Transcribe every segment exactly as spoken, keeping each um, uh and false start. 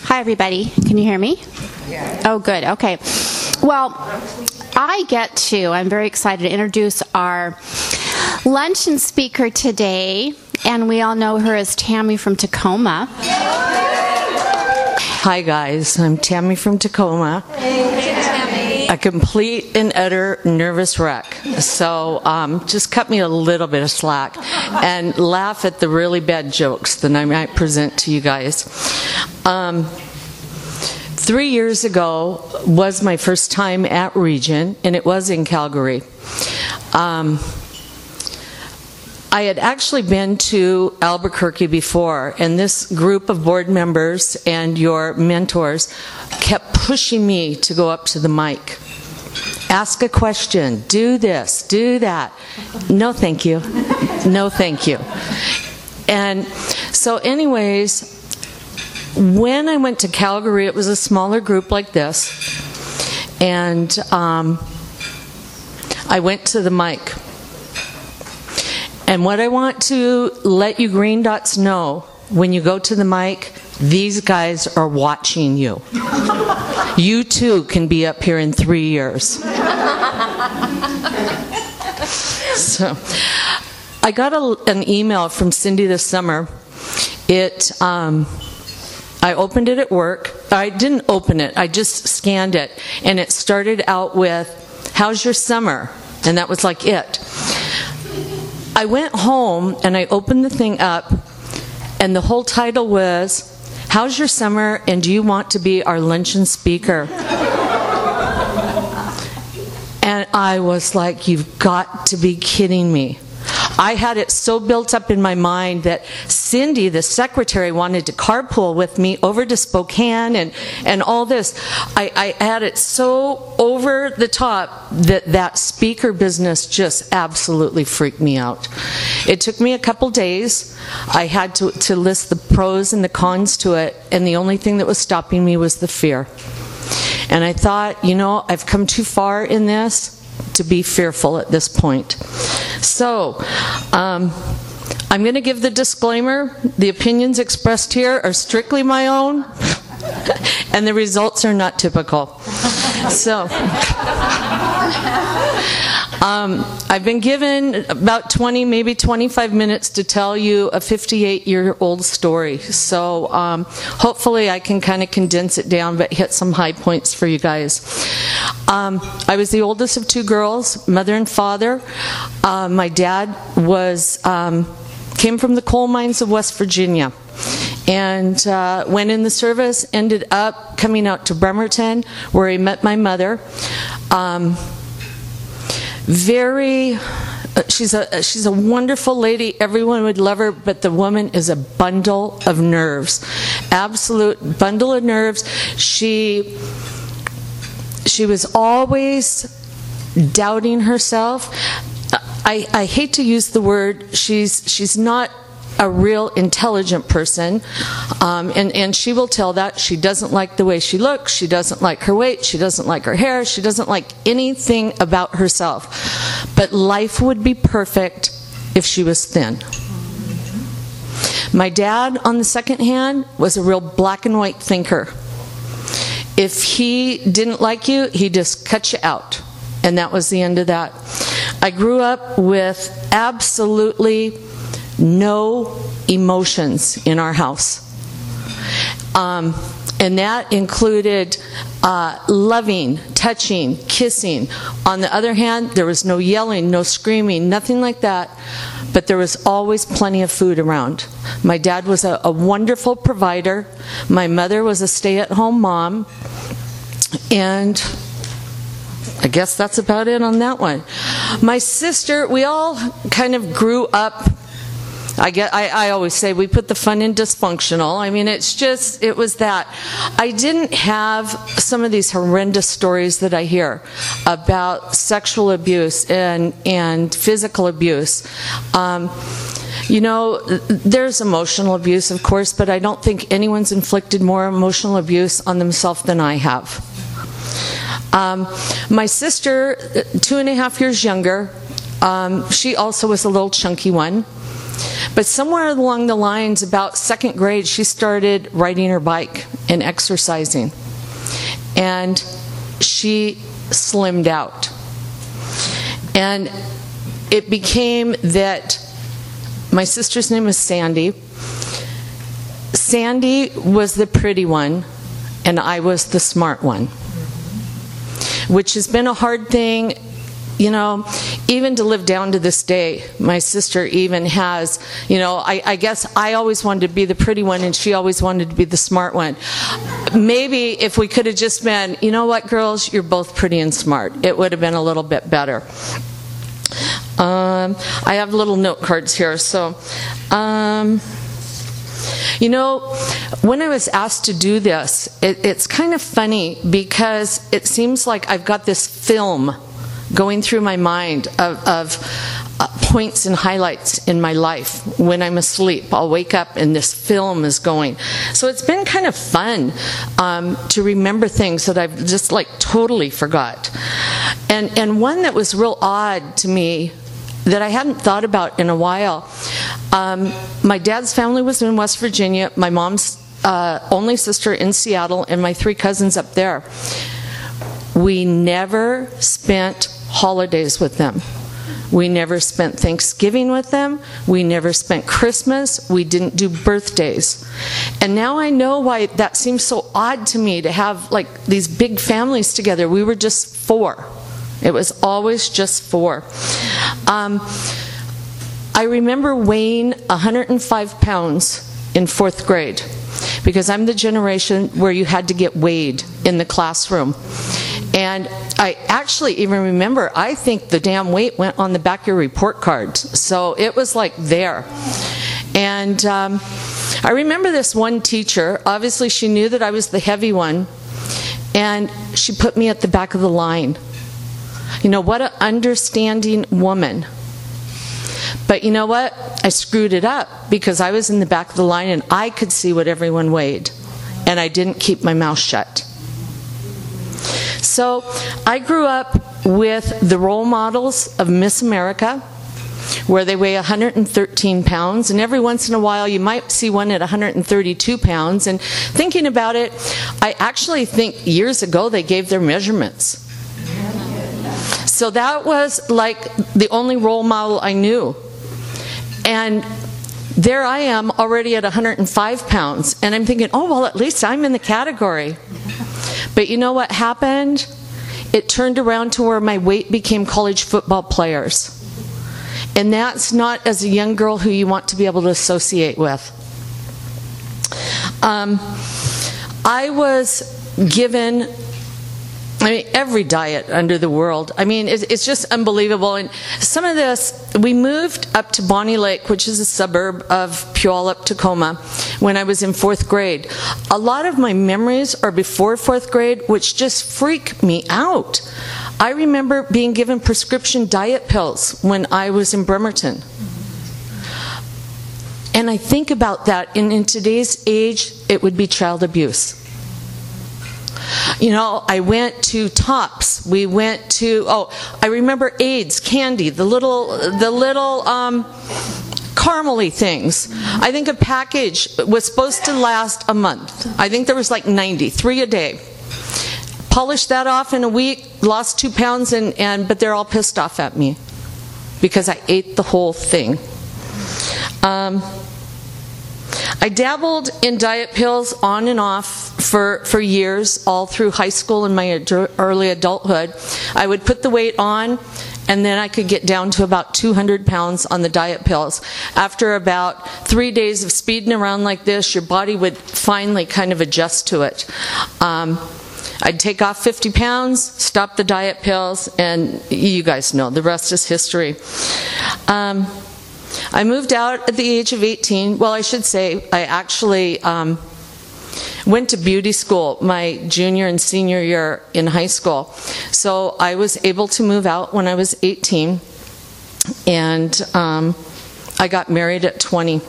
Hi, everybody. Can you hear me? Yeah. Oh, good. Okay. Well, I get to, I'm very excited to introduce our luncheon speaker today, and we all know her as Tammy from Tacoma. Hi, guys. I'm Tammy from Tacoma. Hey, Tammy. A complete and utter nervous wreck. So um, just cut me a little bit of slack and laugh at the really bad jokes that I might present to you guys. Um, three years ago was my first time at Region, and it was in Calgary. Um, I had actually been to Albuquerque before, and this group of board members and your mentors kept pushing me to go up to the mic. Ask a question, do this, do that. No thank you, no thank you. And so anyways, when I went to Calgary, it was a smaller group like this, and um, I went to the mic. And what I want to let you green dots know, when you go to the mic, these guys are watching you. You too can be up here in three years. So, I got a, an email from Cindy this summer. It, um, I opened it at work. I didn't open it, I just scanned it. And it started out with, "How's your summer?" And that was like it. I went home and I opened the thing up, and the whole title was, "How's your summer, and do you want to be our luncheon speaker?" And I was like, you've got to be kidding me. I had it so built up in my mind that Cindy, the secretary, wanted to carpool with me over to Spokane and, and all this. I, I had it so over the top that that speaker business just absolutely freaked me out. It took me a couple days. I had to, to list the pros and the cons to it, and the only thing that was stopping me was the fear. And I thought, you know, I've come too far in this to be fearful at this point. So, um, I'm going to give the disclaimer. The opinions expressed here are strictly my own, and the results are not typical. So, um, I've been given about twenty, maybe twenty-five minutes to tell you a fifty-eight-year-old story. So, um, hopefully I can kind of condense it down, but hit some high points for you guys. Um, I was the oldest of two girls, mother and father. Uh, my dad was um, came from the coal mines of West Virginia, and uh, went in the service, ended up coming out to Bremerton, where he met my mother. Um, very, uh, she's a she's a wonderful lady. Everyone would love her, but the woman is a bundle of nerves, absolute bundle of nerves. She she was always doubting herself. I, I hate to use the word, she's she's not a real intelligent person, um, and, and she will tell that. She doesn't like the way she looks, she doesn't like her weight, she doesn't like her hair, she doesn't like anything about herself. But life would be perfect if she was thin. My dad, on the second hand, was a real black and white thinker. If he didn't like you, he just cut you out. And that was the end of that. I grew up with absolutely no emotions in our house. Um, and that included uh, loving, touching, kissing. On the other hand, there was no yelling, no screaming, nothing like that. But there was always plenty of food around. My dad was a, a wonderful provider. My mother was a stay-at-home mom. And I guess that's about it on that one. My sister, we all kind of grew up, I, get, I, I always say we put the fun in dysfunctional. I mean, it's just, it was that. I didn't have some of these horrendous stories that I hear about sexual abuse and, and physical abuse. Um, you know, there's emotional abuse, of course, but I don't think anyone's inflicted more emotional abuse on themselves than I have. Um, my sister, two and a half years younger, um, she also was a little chunky one. But somewhere along the lines, about second grade, she started riding her bike and exercising. And she slimmed out. And it became that my sister's name was Sandy. Sandy was the pretty one, and I was the smart one, which has been a hard thing, you know, even to live down to this day. My sister even has, you know, I, I guess I always wanted to be the pretty one, and she always wanted to be the smart one. Maybe if we could have just been, you know what, girls, you're both pretty and smart, it would have been a little bit better. Um, I have little note cards here, so... Um, You know, when I was asked to do this, it, it's kind of funny because it seems like I've got this film going through my mind of, of uh, points and highlights in my life. When I'm asleep, I'll wake up and this film is going. So it's been kind of fun um, to remember things that I've just like totally forgot. And, and one that was real odd to me that I hadn't thought about in a while. Um, my dad's family was in West Virginia, my mom's uh, only sister in Seattle, and my three cousins up there. We never spent holidays with them. We never spent Thanksgiving with them. We never spent Christmas. We didn't do birthdays. And now I know why that seems so odd to me, to have like these big families together. We were just four. It was always just four. Um, I remember weighing one hundred five pounds in fourth grade, because I'm the generation where you had to get weighed in the classroom. And I actually even remember, I think the damn weight went on the back of your report cards. So it was like there. And um, I remember this one teacher, obviously she knew that I was the heavy one, and she put me at the back of the line. You know, what an understanding woman. But you know what? I screwed it up because I was in the back of the line and I could see what everyone weighed. And I didn't keep my mouth shut. So I grew up with the role models of Miss America, where they weigh one hundred thirteen pounds. And every once in a while you might see one at one hundred thirty-two pounds. And thinking about it, I actually think years ago they gave their measurements. So that was like the only role model I knew. And there I am already at one hundred five pounds. And I'm thinking, oh, well, at least I'm in the category. But you know what happened? It turned around to where my weight became college football players. And that's not, as a young girl, who you want to be able to associate with. Um, I was given... I mean, every diet under the world. I mean, it's, it's just unbelievable. And some of this, we moved up to Bonnie Lake, which is a suburb of Puyallup, Tacoma, when I was in fourth grade. A lot of my memories are before fourth grade, which just freak me out. I remember being given prescription diet pills when I was in Bremerton. And I think about that, and in today's age, it would be child abuse. You know, I went to Tops. We went to, oh, I remember AIDS, candy, the little, the little um, caramely things. I think a package was supposed to last a month. I think there was like ninety, three a day. Polished that off in a week, lost two pounds, and, and but they're all pissed off at me because I ate the whole thing. Um, I dabbled in diet pills on and off for, for years, all through high school and my ad- early adulthood. I would put the weight on, and then I could get down to about two hundred pounds on the diet pills. After about three days of speeding around like this, your body would finally kind of adjust to it. Um, I'd take off fifty pounds, stop the diet pills, and you guys know, the rest is history. Um, I moved out at the age of eighteen. Well, I should say I actually um, went to beauty school my junior and senior year in high school. So I was able to move out when I was eighteen, and um, I got married at twenty.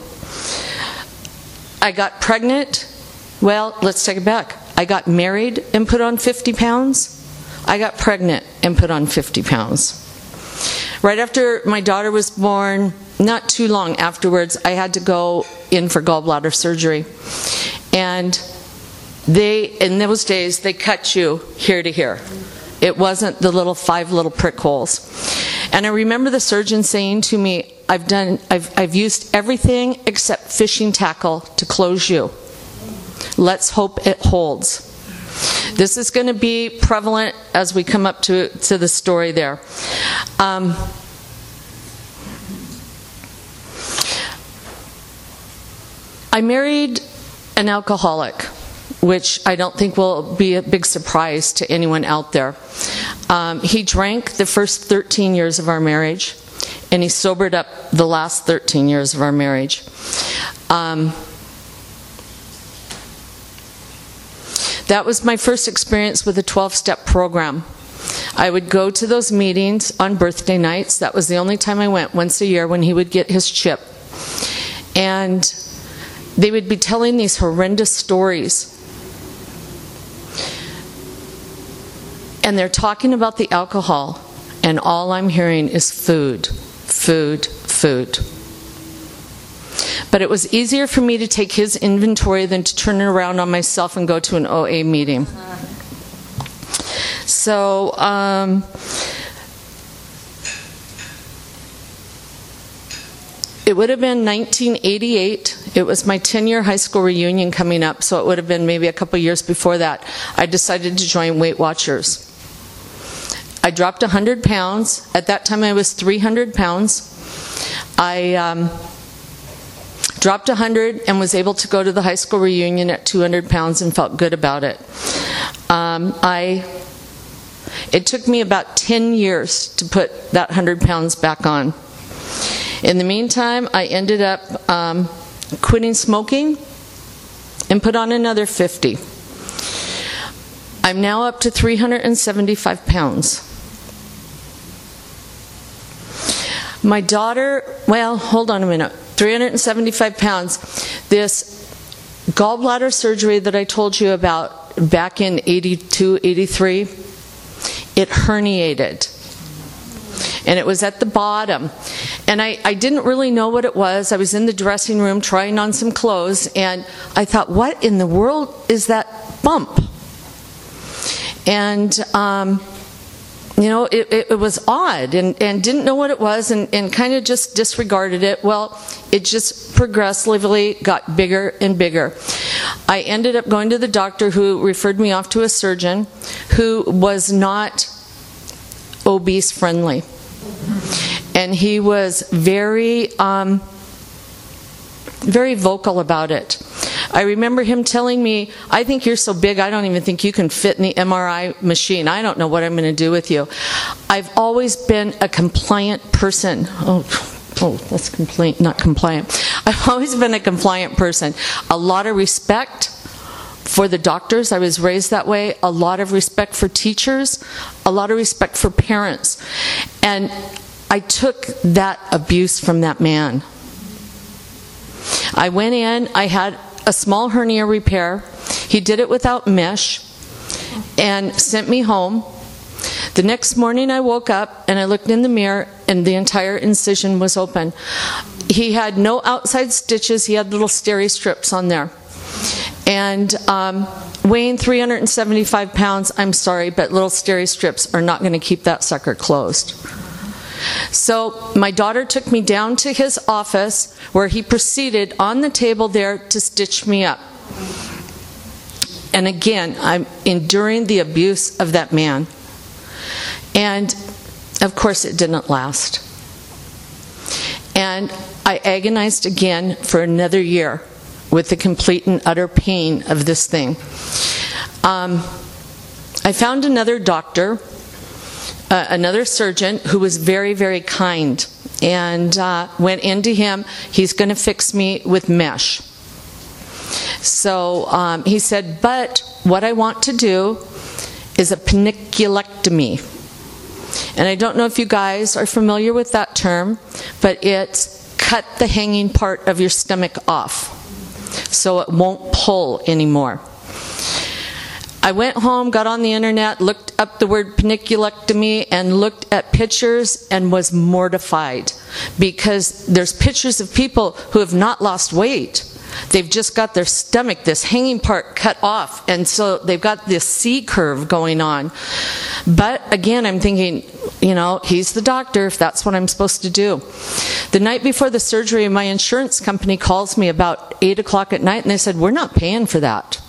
I got pregnant. Well, let's take it back. I got married and put on fifty pounds. I got pregnant and put on fifty pounds. Right after my daughter was born, not too long afterwards, I had to go in for gallbladder surgery. And they, in those days, they cut you here to here. It wasn't the little five little prick holes. And I remember the surgeon saying to me, I've done, I've, I've used everything except fishing tackle to close you. Let's hope it holds. This is going to be prevalent as we come up to, to the story there. Um, I married an alcoholic, which I don't think will be a big surprise to anyone out there. Um, he drank the first thirteen years of our marriage, and he sobered up the last thirteen years of our marriage. Um, that was my first experience with a twelve-step program. I would go to those meetings on birthday nights. That was the only time I went, once a year, when he would get his chip. And they would be telling these horrendous stories. And they're talking about the alcohol, and all I'm hearing is food, food, food. But it was easier for me to take his inventory than to turn it around on myself and go to an O A meeting. So, um, it would have been nineteen eighty-eight. It was my ten-year high school reunion coming up, so it would have been maybe a couple years before that. I decided to join Weight Watchers. I dropped one hundred pounds. At that time, I was three hundred pounds. I um, dropped one hundred and was able to go to the high school reunion at two hundred pounds and felt good about it. Um, I, it took me about ten years to put that one hundred pounds back on. In the meantime, I ended up um, quitting smoking and put on another fifty. I'm now up to three hundred seventy-five pounds. My daughter, well, hold on a minute, three hundred seventy-five pounds. This gallbladder surgery that I told you about back in eighty-two, eighty-three, it herniated. And it was at the bottom. And I, I didn't really know what it was. I was in the dressing room trying on some clothes, and I thought, what in the world is that bump? And, um, you know, it, it, it was odd, and, and didn't know what it was, and, and kind of just disregarded it. Well, it just progressively got bigger and bigger. I ended up going to the doctor, who referred me off to a surgeon who was not obese friendly. And he was very, um, very vocal about it. I remember him telling me, I think you're so big, I don't even think you can fit in the M R I machine. I don't know what I'm going to do with you. I've always been a compliant person. Oh, oh, that's complaint, not compliant. I've always been a compliant person. A lot of respect for the doctors. I was raised that way. A lot of respect for teachers. A lot of respect for parents. And I took that abuse from that man. I went in, I had a small hernia repair. He did it without mesh and sent me home. The next morning I woke up and I looked in the mirror and the entire incision was open. He had no outside stitches, he had little steri strips on there. And um, weighing three hundred seventy-five pounds, I'm sorry, but little steri strips are not going to keep that sucker closed. So my daughter took me down to his office, where he proceeded on the table there to stitch me up. And again, I'm enduring the abuse of that man. And of course it didn't last. And I agonized again for another year with the complete and utter pain of this thing. Um, I found another doctor, Uh, another surgeon, who was very, very kind, and uh, went into him. He's going to fix me with mesh. So um, he said, but what I want to do is a paniculectomy. And I don't know if you guys are familiar with that term, but it's cut the hanging part of your stomach off so it won't pull anymore. I went home, got on the internet, looked up the word paniculectomy, and looked at pictures and was mortified, because there's pictures of people who have not lost weight. They've just got their stomach, this hanging part, cut off, and so they've got this C curve going on. But again, I'm thinking, you know, he's the doctor, if that's what I'm supposed to do. The night before the surgery, my insurance company calls me about eight o'clock at night, and they said, we're not paying for that.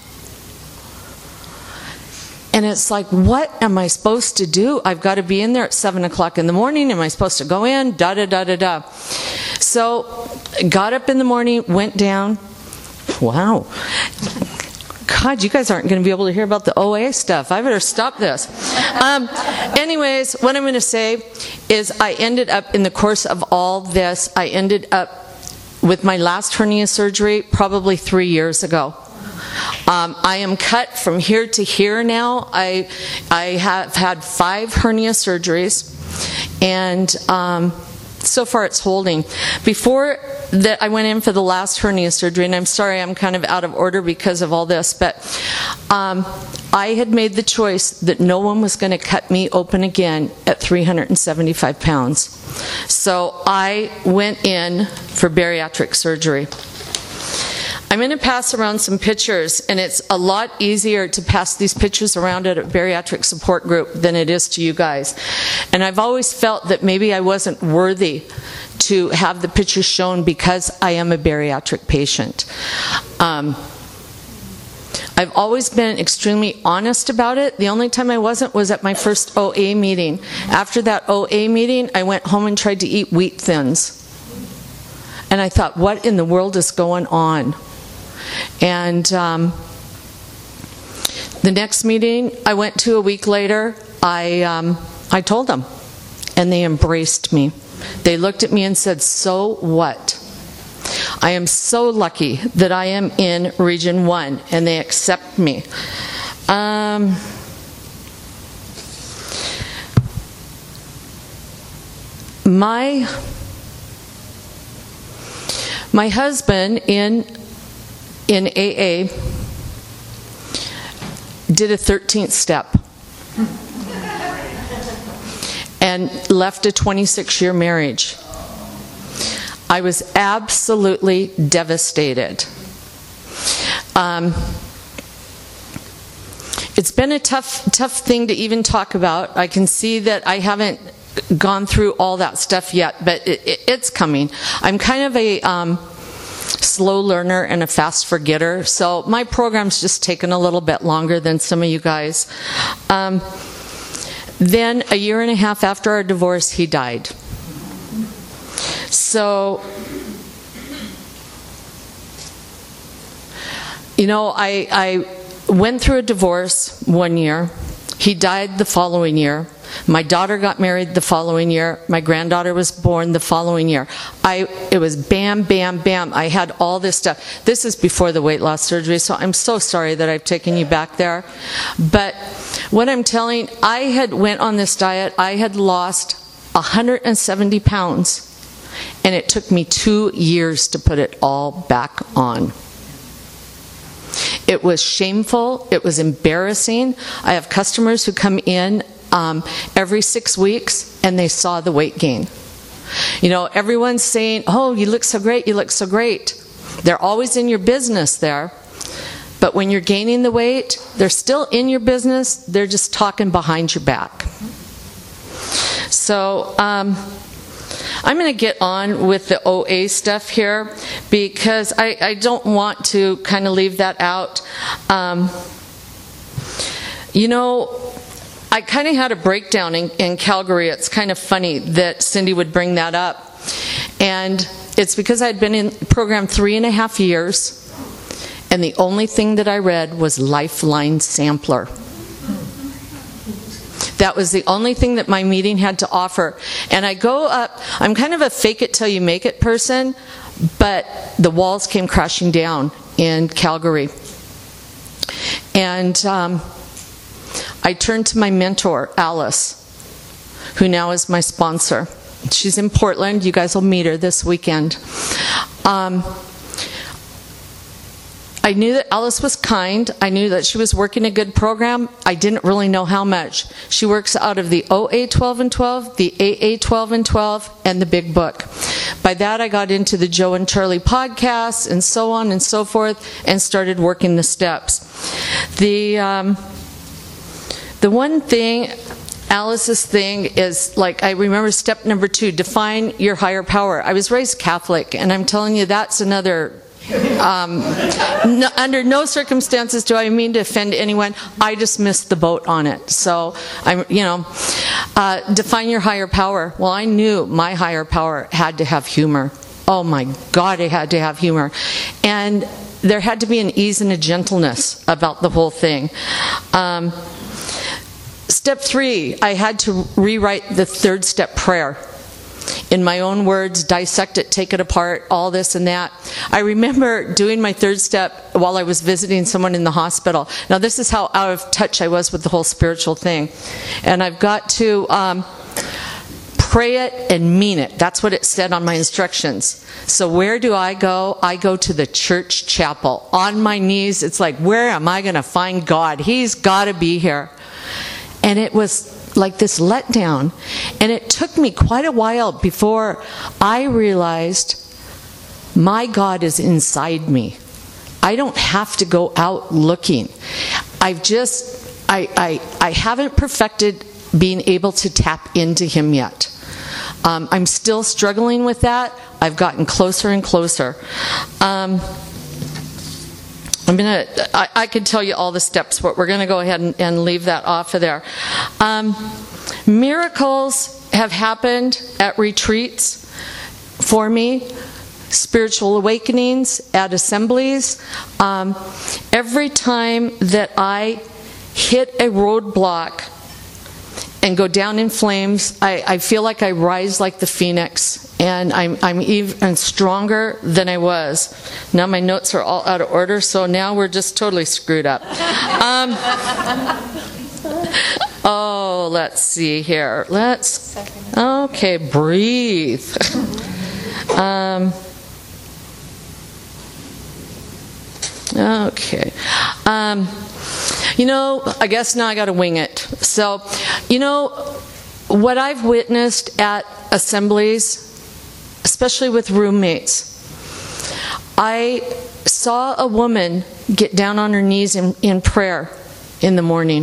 And it's like, what am I supposed to do? I've got to be in there at seven o'clock in the morning. Am I supposed to go in? Da, da, da, da, da. So, got up in the morning, went down. Wow. God, you guys aren't going to be able to hear about the O A stuff. I better stop this. Um, anyways, what I'm going to say is I ended up, in the course of all this, I ended up with my last hernia surgery probably three years ago. Um, I am cut from here to here now. I, I have had five hernia surgeries, and um, so far it's holding. Before that, I went in for the last hernia surgery, and I'm sorry I'm kind of out of order because of all this, but um, I had made the choice that no one was going to cut me open again at three hundred seventy-five pounds. So I went in for bariatric surgery. I'm going to pass around some pictures, and it's a lot easier to pass these pictures around at a bariatric support group than it is to you guys. And I've always felt that maybe I wasn't worthy to have the pictures shown because I am a bariatric patient. Um, I've always been extremely honest about it. The only time I wasn't was at my first O A meeting. After that O A meeting, I went home and tried to eat wheat thins. And I thought, what in the world is going on? And um, the next meeting I went to a week later, I, um, I told them, and they embraced me. They looked at me and said, so what? I am so lucky that I am in Region one, and they accept me. Um, my, my husband in in A A did a thirteenth step and left a twenty-six year marriage. I was absolutely devastated. Um, it's been a tough, tough thing to even talk about. I can see that I haven't gone through all that stuff yet, but it, it, it's coming. I'm kind of a um, slow learner and a fast forgetter, so my program's just taken a little bit longer than some of you guys. Um, then a year and a half after our divorce, he died. So, you know, I, I went through a divorce one year. He died the following year. My daughter got married the following year. My granddaughter was born the following year. I, it was bam, bam, bam. I had all this stuff. This is before the weight loss surgery, so I'm so sorry that I've taken you back there. But what I'm telling, I had went on this diet. I had lost one hundred seventy pounds, and it took me two years to put it all back on. It was shameful. It was embarrassing. I have customers who come in Um, every six weeks, and they saw the weight gain. You know, everyone's saying, oh, you look so great, you look so great. They're always in your business there. But when you're gaining the weight, they're still in your business, they're just talking behind your back. So, um, I'm going to get on with the O A stuff here, because I, I don't want to kind of leave that out. Um, you know, I kind of had a breakdown in, in Calgary. It's kind of funny that Cindy would bring that up. And it's because I'd been in the program three and a half years, and the only thing that I read was Lifeline Sampler. That was the only thing that my meeting had to offer. And I go up, I'm kind of a fake it till you make it person, but the walls came crashing down in Calgary. And um, I turned to my mentor, Alice, who now is my sponsor. She's in Portland. You guys will meet her this weekend. Um, I knew that Alice was kind. I knew that she was working a good program. I didn't really know how much. She works out of the O A twelve and twelve, the A A twelve and twelve, and the Big Book. By that, I got into the Joe and Charlie podcasts and so on and so forth and started working the steps. The, um, the one thing... Alice's thing is, like, I remember step number two, define your higher power. I was raised Catholic, and I'm telling you, that's another, um, no, under no circumstances do I mean to offend anyone. I just missed the boat on it. So, I'm, you know, uh, define your higher power. Well, I knew my higher power had to have humor. Oh my God, it had to have humor. And there had to be an ease and a gentleness about the whole thing. Um, Step three, I had to rewrite the third step prayer. In my own words, dissect it, take it apart, all this and that. I remember doing my third step while I was visiting someone in the hospital. Now this is how out of touch I was with the whole spiritual thing. And I've got to um, pray it and mean it. That's what it said on my instructions. So where do I go? I go to the church chapel. On my knees, it's like, where am I going to find God? He's got to be here. And it was like this letdown. And it took me quite a while before I realized my God is inside me. I don't have to go out looking. I've just, I, I, I haven't perfected being able to tap into Him yet. Um, I'm still struggling with that. I've gotten closer and closer. Um, I'm gonna, I, I could tell you all the steps, but we're going to go ahead and, and leave that off of there. Um, miracles have happened at retreats for me, spiritual awakenings at assemblies. Um, every time that I hit a roadblock and go down in flames, I, I feel like I rise like the phoenix. And I'm, I'm even stronger than I was. Now my notes are all out of order, so now we're just totally screwed up. Um, oh, let's see here. Let's, okay, breathe. Um, okay. Um, you know, I guess now I got to wing it. So, you know, what I've witnessed at assemblies, especially with roommates, I saw a woman get down on her knees in, in prayer in the morning.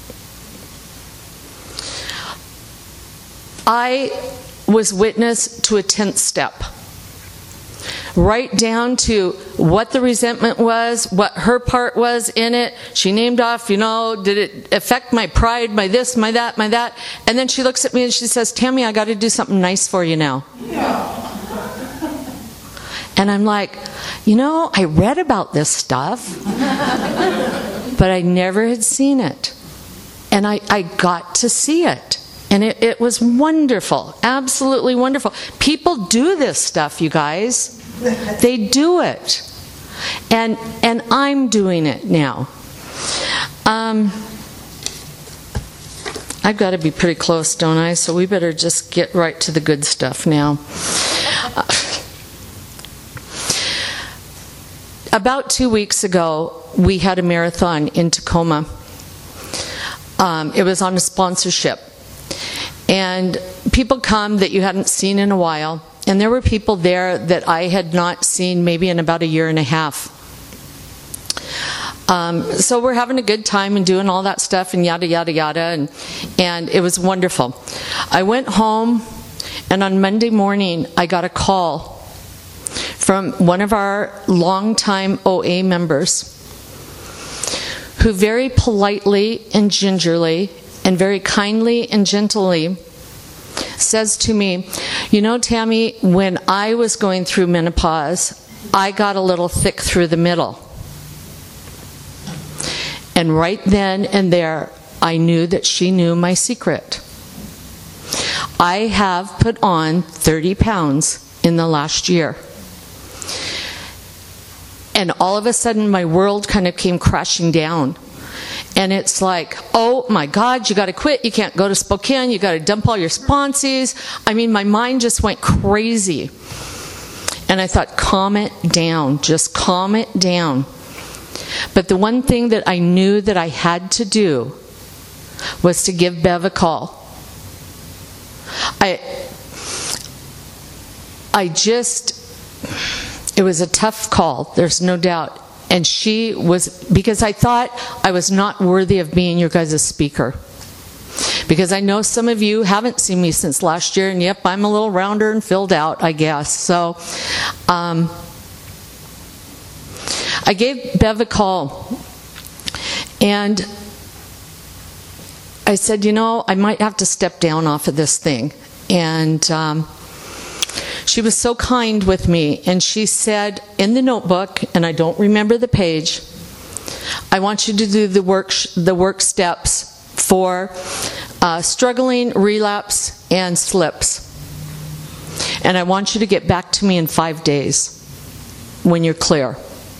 I was witness to a tenth step. Right down to what the resentment was, what her part was in it. She named off, you know, did it affect my pride, my this, my that, my that? And then she looks at me and she says, Tammy, I got to do something nice for you now. Yeah. And I'm like, you know, I read about this stuff, but I never had seen it. And I, I got to see it. And it, it was wonderful, absolutely wonderful. People do this stuff, you guys. They do it. And and I'm doing it now. Um, I've got to be pretty close, don't I? So we better just get right to the good stuff now. Uh, about two weeks ago, we had a marathon in Tacoma. Um, it was on a sponsorship. And people come that you hadn't seen in a while. And there were people there that I had not seen maybe in about a year and a half. Um, so we're having a good time and doing all that stuff and yada, yada, yada. And, and it was wonderful. I went home, and on Monday morning, I got a call from one of our longtime O A members who very politely and gingerly and very kindly and gently says to me, you know, Tammy, when I was going through menopause, I got a little thick through the middle. And right then and there, I knew that she knew my secret. I have put on thirty pounds in the last year. And all of a sudden, my world kind of came crashing down. And it's like, oh my God, you got to quit. You can't go to Spokane. You got to dump all your sponsees. I mean, my mind just went crazy. And I thought, calm it down. Just calm it down. But the one thing that I knew that I had to do was to give Bev a call. I, I just, it was a tough call, there's no doubt. And she was, because I thought I was not worthy of being your guys' speaker. Because I know some of you haven't seen me since last year, and yep, I'm a little rounder and filled out, I guess. So, um, I gave Bev a call, and I said, you know, I might have to step down off of this thing. And um, she was so kind with me, and she said in the notebook, and I don't remember the page, I want you to do the work, the work steps for uh, struggling, relapse, and slips. And I want you to get back to me in five days when you're clear.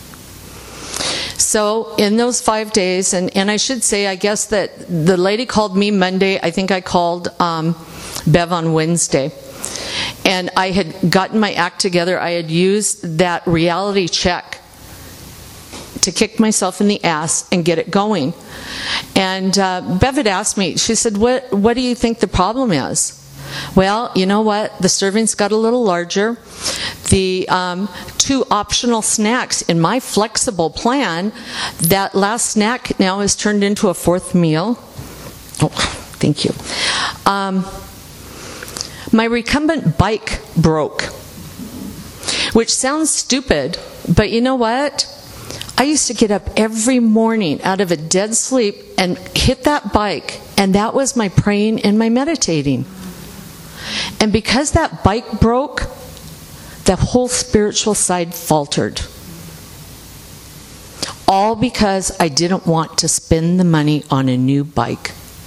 So in those five days, and, and I should say, I guess that the lady called me Monday. I think I called um, Bev on Wednesday. And I had gotten my act together. I had used that reality check to kick myself in the ass and get it going. And uh, Bev had asked me, she said, what, what do you think the problem is? Well, you know what? The servings got a little larger. The um, two optional snacks in my flexible plan, that last snack now is turned into a fourth meal. Oh, thank you. Um, my recumbent bike broke, which sounds stupid, but you know what? I used to get up every morning out of a dead sleep and hit that bike, and that was my praying and my meditating. And because that bike broke, the whole spiritual side faltered. All because I didn't want to spend the money on a new bike.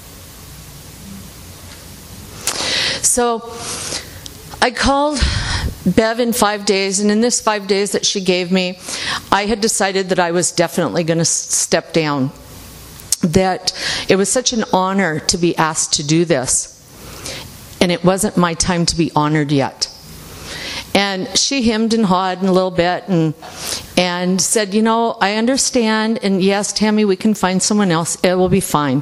So I called Bev in five days, and in this five days that she gave me, I had decided that I was definitely going to step down. That it was such an honor to be asked to do this. And it wasn't my time to be honored yet. And she hemmed and hawed a little bit and and said, you know, I understand, and yes, Tammy, we can find someone else. It will be fine.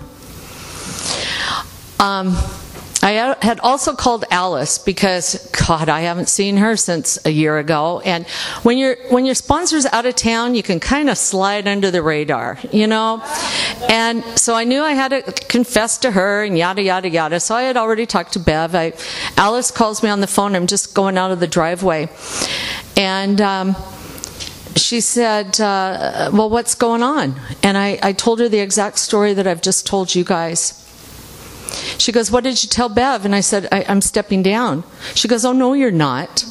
Um, I had also called Alice because, God, I haven't seen her since a year ago. And when your when your sponsor's out of town, you can kind of slide under the radar, you know. And so I knew I had to confess to her and yada yada yada. So I had already talked to Bev. I, Alice calls me on the phone. I'm just going out of the driveway, and um, she said, uh, "Well, what's going on?" And I, I told her the exact story that I've just told you guys. She goes, what did you tell Bev? And I said, I, I'm stepping down. She goes, oh, no, you're not.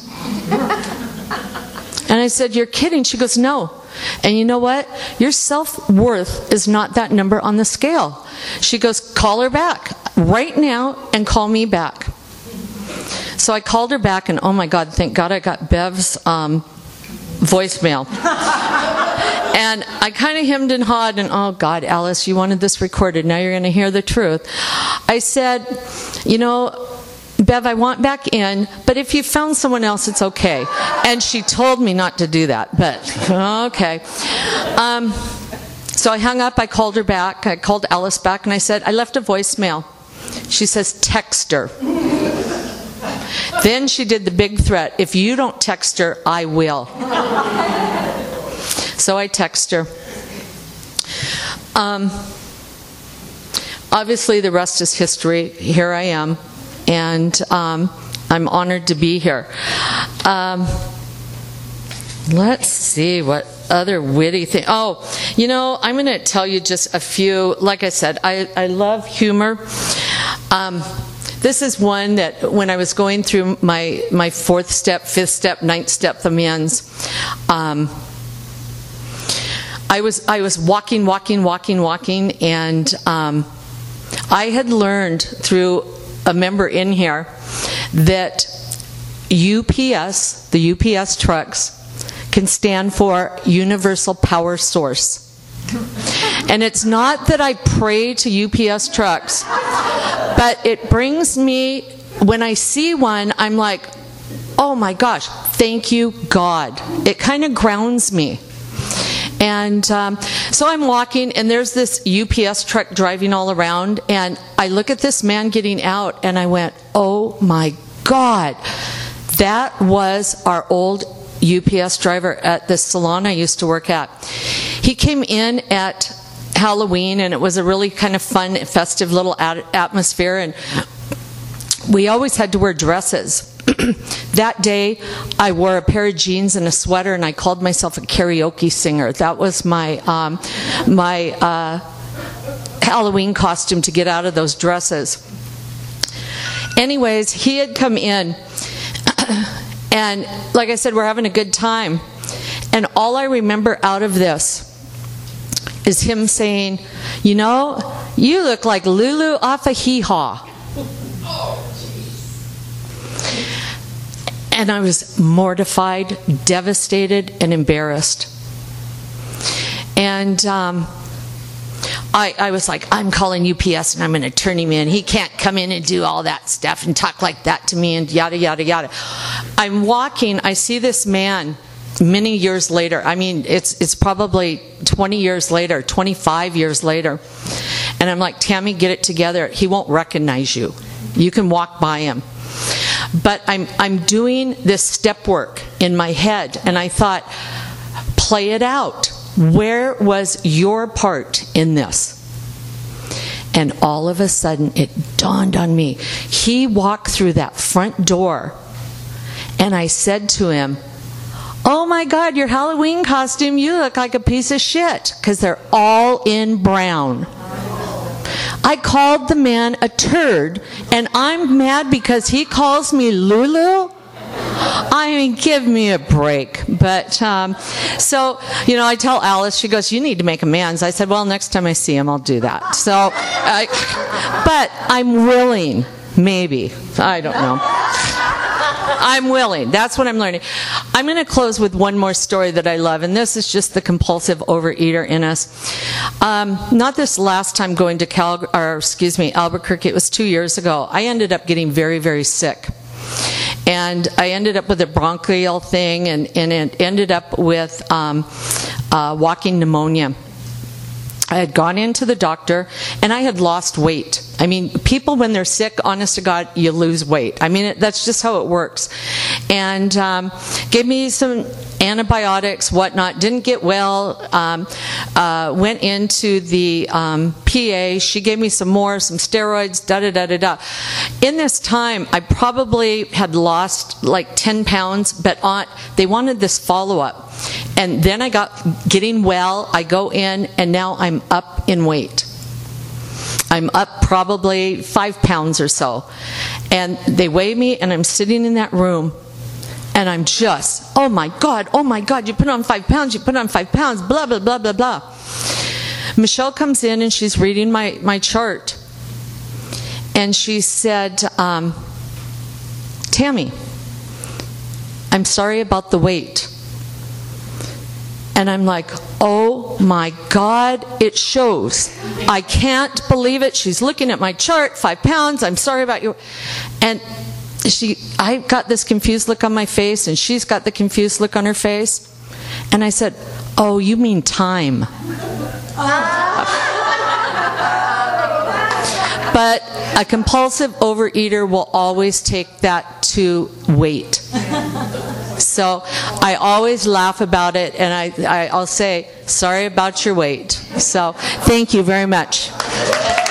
And I said, you're kidding. She goes, no. And you know what? Your self-worth is not that number on the scale. She goes, call her back right now and call me back. So I called her back, and oh my God, thank God I got Bev's um, voicemail. And I kind of hemmed and hawed, and oh God, Alice, you wanted this recorded. Now you're going to hear the truth. I said, you know, Bev, I want back in, but if you found someone else, it's okay. And she told me not to do that, but okay. Um, so I hung up, I called her back, I called Alice back, and I said, I left a voicemail. She says, text her. Then she did the big threat, if you don't text her, I will. So I text her. Um, obviously, the rest is history. Here I am, and um, I'm honored to be here. Um, let's see what other witty thing. Oh, you know, I'm going to tell you just a few. Like I said, I, I love humor. Um, This is one that when I was going through my, my fourth step, fifth step, ninth step amends, um, I was I was walking, walking, walking, walking, and um, I had learned through a member in here that U P S, the U P S trucks, can stand for Universal Power Source. And it's not that I pray to U P S trucks, but it brings me, when I see one, I'm like, oh my gosh, thank you, God. It kind of grounds me. And um, so I'm walking, and there's this U P S truck driving all around, and I look at this man getting out, and I went, oh my God, that was our old U P S driver at the salon I used to work at. He came in at Halloween, and it was a really kind of fun, festive little atmosphere, and we always had to wear dresses. That day, I wore a pair of jeans and a sweater, and I called myself a karaoke singer. That was my um, my uh, Halloween costume to get out of those dresses. Anyways, he had come in, and like I said, we're having a good time. And all I remember out of this is him saying, you know, you look like Lulu off of Hee Haw. And I was mortified, devastated, and embarrassed. And um, I, I was like, I'm calling U P S and I'm going to turn him in. He can't come in and do all that stuff and talk like that to me and yada, yada, yada. I'm walking, I see this man many years later. I mean, it's, it's probably twenty years later, twenty-five years later. And I'm like, Tammy, get it together. He won't recognize you. You can walk by him. But I'm, I'm doing this step work in my head, and I thought, play it out. Where was your part in this? And all of a sudden, it dawned on me. He walked through that front door, and I said to him, oh my God, your Halloween costume, you look like a piece of shit, because they're all in brown. I called the man a turd, and I'm mad because he calls me Lulu? I mean, give me a break. But, um, so, you know, I tell Alice, she goes, you need to make amends. I said, well, next time I see him, I'll do that. So, I, but I'm willing, maybe. I don't know. I'm willing. That's what I'm learning. I'm going to close with one more story that I love, and this is just the compulsive overeater in us. Um, not this last time going to Cal, or excuse me, Albuquerque. It was two years ago. I ended up getting very, very sick, and I ended up with a bronchial thing, and, and it ended up with um, uh, walking pneumonia. I had gone into the doctor, and I had lost weight. I mean, people when they're sick, honest to God, you lose weight. I mean, it, that's just how it works. And um, gave me some antibiotics, whatnot, didn't get well, um, uh, went into the um, P A, she gave me some more, some steroids, da-da-da-da-da. In this time, I probably had lost like ten pounds, but on, they wanted this follow-up. And then I got getting well, I go in, and now I'm up in weight. I'm up probably five pounds or so. And they weigh me, and I'm sitting in that room, and I'm just, oh my God, oh my God, you put on five pounds, you put on five pounds, blah, blah, blah, blah, blah. Michelle comes in, and she's reading my, my chart. And she said, um, Tammy, I'm sorry about the weight. And I'm like, oh my God, it shows. I can't believe it. She's looking at my chart, five pounds, I'm sorry about you. And she, I got this confused look on my face, and she's got the confused look on her face. And I said, oh, you mean time. But a compulsive overeater will always take that to weight. So I always laugh about it, and I, I, I'll say, sorry about your weight. So thank you very much.